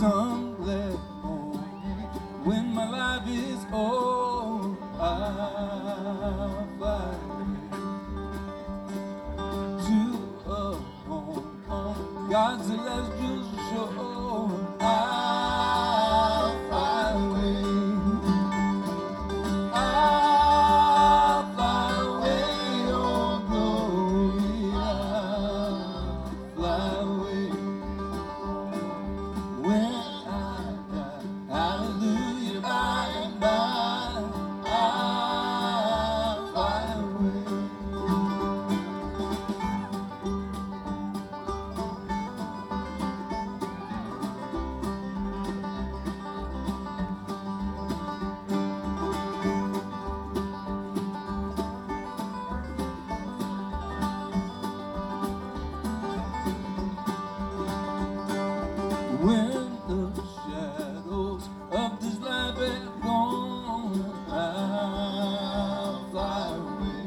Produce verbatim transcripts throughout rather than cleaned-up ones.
some glad morning when my life is old, I'll fly to a home on God's celestial shore. I'll fly away. I'll fly away, oh glory. I'll fly away. When I die, hallelujah, by and by, I'll fly away. When the shadows of this life are gone, I'll fly away.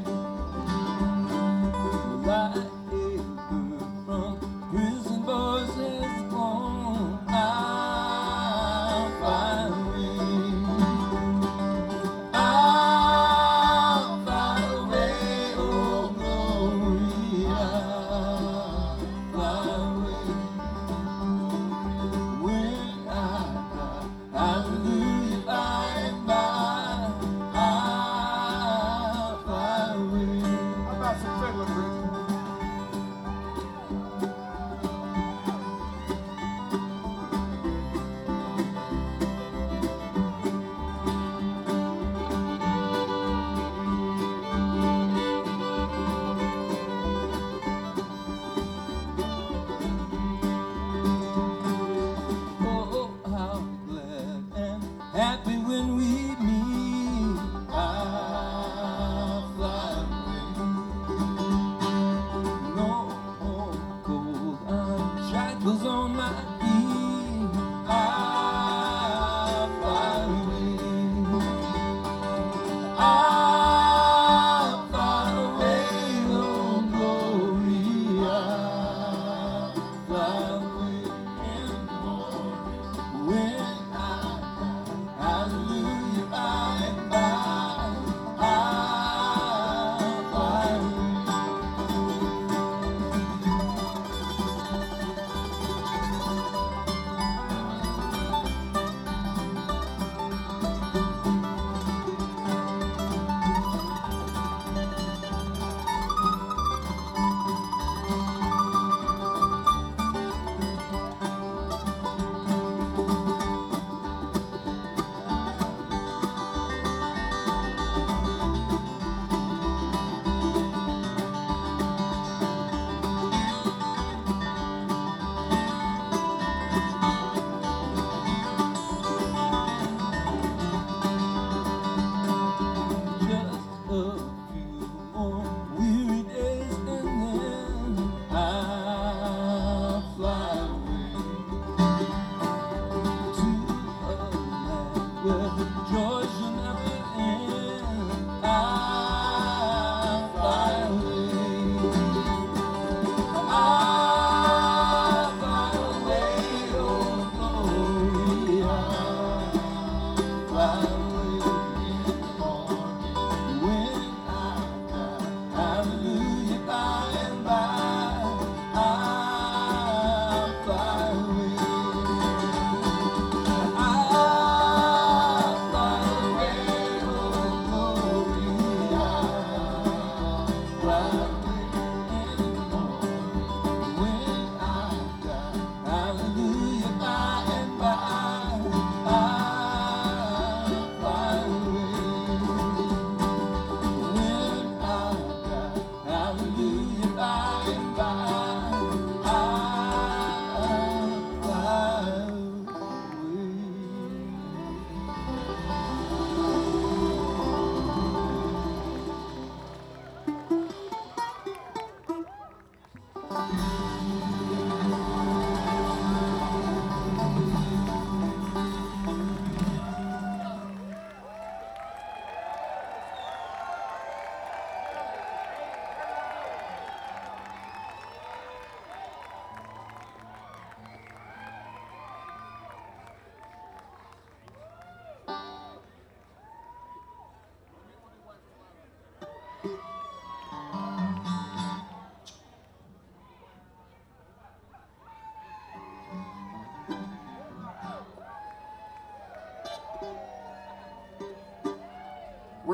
Like Edgar from prison bars has gone, I'll fly away. I'll fly away, oh glory, I'll fly away.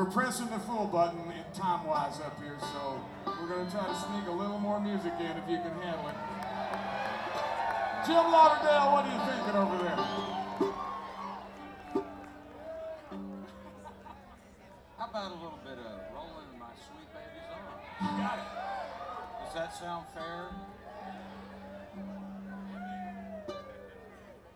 We're pressing the full button time-wise up here, so we're going to try to sneak a little more music in if you can handle it. Jim Lauderdale, what are you thinking over there? How about a little bit of Rolling in My Sweet Baby's Arms? Got it. Does that sound fair?